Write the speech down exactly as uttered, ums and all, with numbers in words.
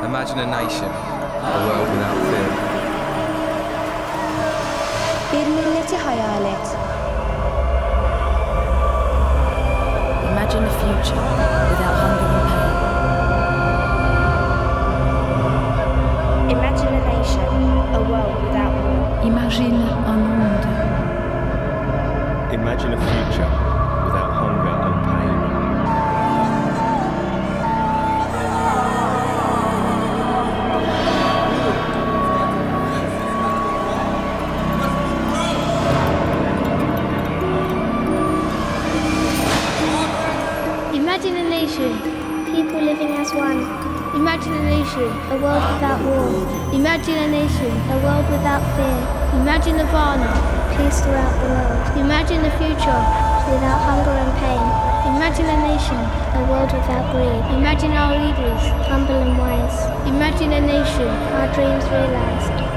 Imagine a nation, a world without fear. Bir milleti hayal et. Imagine a future without hunger and pain. Imagine a nation, a world without war. Imagine un monde. Imagine a future without hunger and pain. Imagine a nation, People living as one. imagine a nation, A world without war. imagine a nation, A world without fear. imagine Nirvana, Peace throughout the world. imagine the future, Without hunger and pain. imagine a nation, A world without greed. imagine our leaders, Humble and wise. imagine a nation, Our dreams realized.